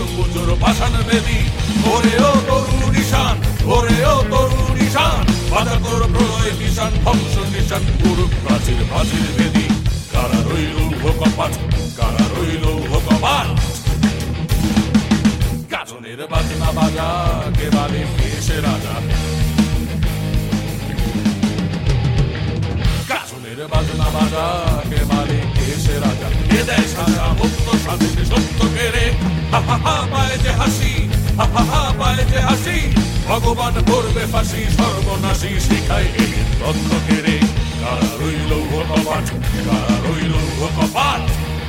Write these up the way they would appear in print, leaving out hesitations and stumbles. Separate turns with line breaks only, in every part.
পুজোর ভাসান বেদি। ওরে ও তরুণ ঈশান, ওরে ও তরুণ ঈশান, বাজা তোর প্রলয় নিশান, ধ্বংস নিশান, পুরুষ প্রাচীর প্রাচীর বেদি। কারা রইল কপাট, কারা রইল কপাট। গাজনের বাজনা বাজা, কে বালে কে সে রাজা। গাজনের বাজনা বাজা, কে বালে কে সে রাজা। এ দেয় সাজা মুক্ত স্বাধীন সত্য কেড়ে। হা হা হা পায় যে হাসি, হা হা হা পায় যে হাসি। ভগবান করবে ফাঁসি, সর্বনাশী শিখায় এই তথ্য কেড়ে। কারা রইল কপাট, কারা রইল কপাট।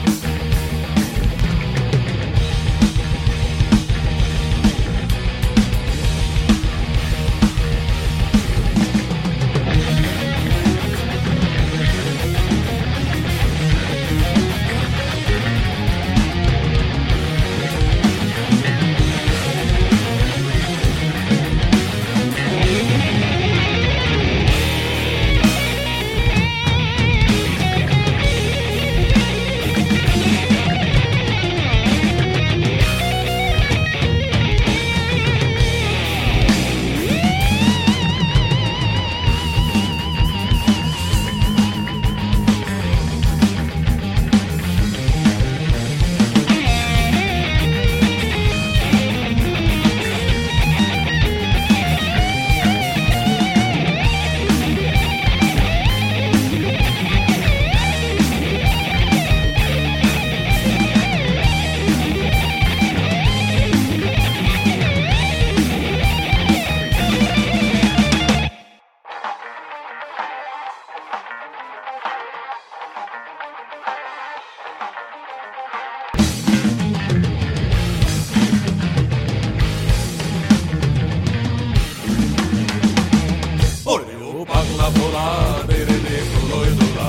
পাগলা ভোলা বেড়ে দে প্রলয় দোলা।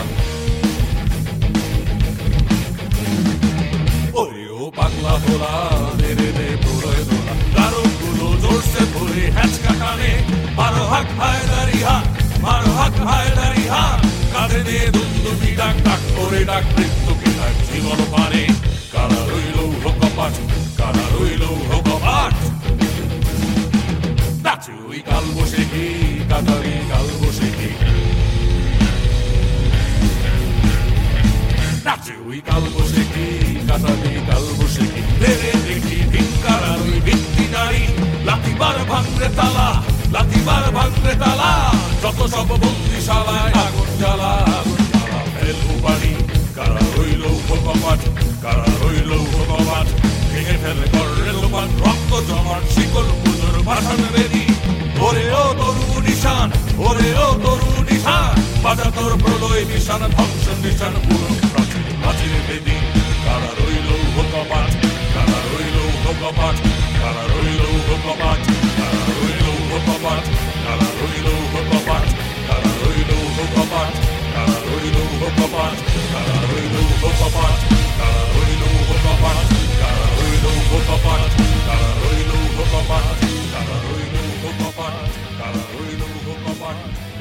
ওরে ও পাগলা ভোলা বেড়ে দে প্রলয় দোলা। কারণ গুলো জোরসে ধরে হ্যাচকা টানে। মারো হাক হায়দারি হাত, মারো হাক হায়দারি হাত। কাঁধে দিয়ে দুন্দুবি ডাক, ডাক করে ডাক মৃত্যুকে ডাক জীবন পানে। কারা রইল কপাট, কারা রইল কপাট। নাচে ওই কাল বসে কি কাতারি কাল বসে কি। নাচে ওই কাল বসে কি কাতারি কাল বসে কি। রে দেখি ধিক্কার ওই ভিত্তি নারী। লাথিবার ভাঙরে তালা, লাথিবার ভাঙরে তালা। যত সব বন্দিশালায় আগুন জ্বালা, আগুন জ্বালা ফেলবো পানি। কারা রইল কপাট, কারা রইল কপাট। ভেঙে ফেলে করে লোপাট, রক্ত জমাট শিকল পুজোর ভাসান বেদি। ওরে ও তরুণ ঈশান, ওরে ও তরুণ ঈশান, বাজা তোর প্রলয় নিশান, ধ্বংস নিশান, পুরুষ প্রাচীর প্রাচীর বেদি। কারা রইল কপাট, কারা রইল কপাট, কারা রইল কপাট, কারা রইল কপাট, কারা রইল কপাট, কারা রইল কপাট, কারা রইল কপাট, কারা রইল কপাট, কারা রইল কপাট, কারা রইল কপাট, কারা রইল কপাট, কারা রইল কপাট, কারা রইল কপাট।